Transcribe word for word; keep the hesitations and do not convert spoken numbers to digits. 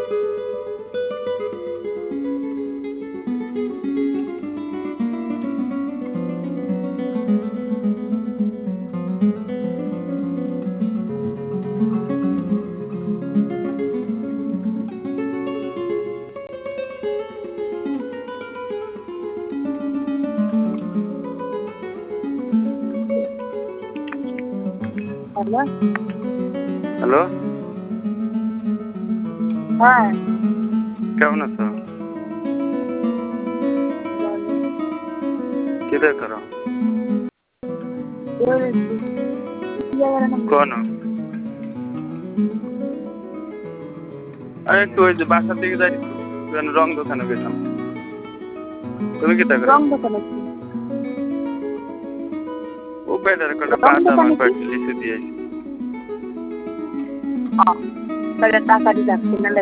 Hello hello, হ্যাঁ কেমন আছো? কিধর করো? কোন? আরে একটু ওই যে বাসার দিকে যাই, রং দোকানে গেলাম। তুমি কি করো? রং দোকানে কি? ও বেটার কটা রং বাদাম আর দোকানে কি? কয়েকটা লিচু দিয়েছি। তাহলে টাকা দিয়ে যাচ্ছে না